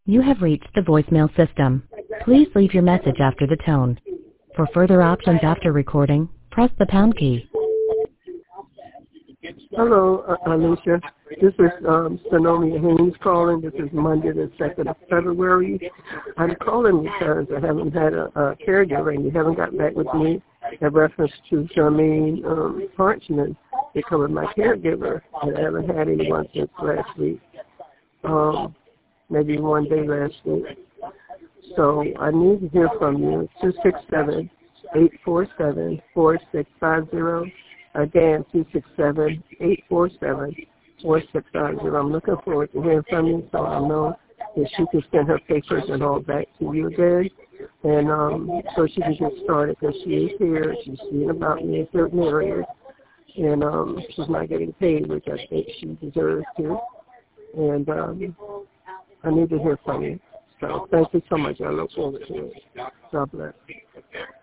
You have reached the voicemail system. Please leave your message after the tone. For further options after recording, press the pound key. Hello, Alicia. This is Sonomia Haynes calling. This is Monday, the 2nd of February. I'm calling because I haven't had a caregiver, and you haven't gotten back with me in reference to Charmaine Parchman becoming my caregiver, and I haven't had anyone since last week, maybe one day last week. So I need to hear from you, 267-847-4650. Again, 267-847-4650. I'm looking forward to hearing from you, so I know that she can send her papers and all back to you again, and so she can get started, because she is here. She's seeing about me in certain areas, and she's not getting paid, which I think she deserves to. And I need to hear from you. So thank you so much. I look forward to it. God bless.